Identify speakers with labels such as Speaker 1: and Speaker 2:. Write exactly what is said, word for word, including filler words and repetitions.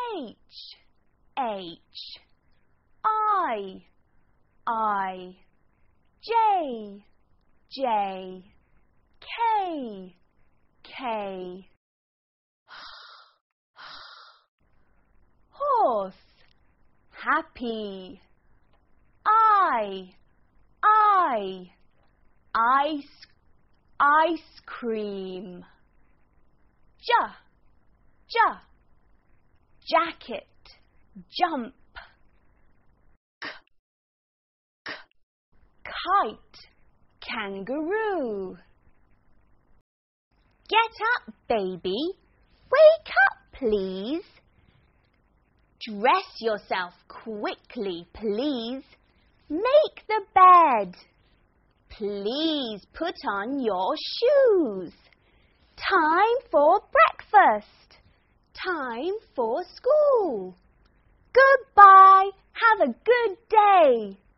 Speaker 1: H, H, I, I, J, J, K, K. Horse, happy. I, I, ice, ice cream. J, J, jacket, jump. K, k, kite, kangaroo. Get up, baby. Wake up, please. Dress yourself quickly, please. Make the bed. Please put on your shoes. Time for breakfast. Time for school. Goodbye. Have a good day.